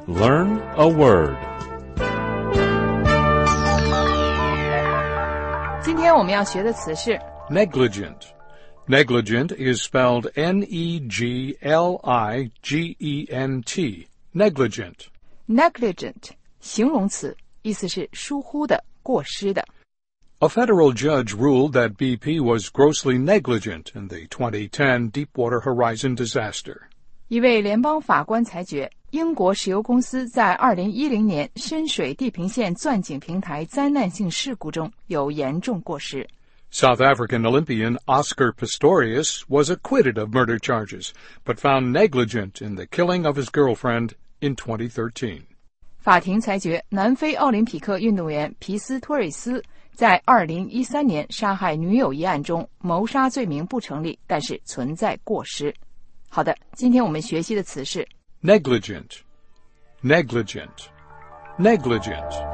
Learn a word. 今天我们要学的词是 Negligent. Negligent is spelled Negligent. Negligent. negligent 形容词，意思是疏忽的、过失的。 A federal judge ruled that BP was grossly negligent in the 2010 Deepwater Horizon disaster. 一位联邦法官裁决，英国石油公司在2010年深水地平线钻井平台灾难性事故中有严重过失。 South African Olympian Oscar Pistorius was acquitted of murder charges, but found negligent in the killing of his girlfriend in 2013. 法庭裁决，南非奥林匹克运动员皮斯托瑞斯在2013年杀害女友一案中，谋杀罪名不成立，但是存在过失。好的，今天我们学习的词是 Negligent. Negligent. Negligent.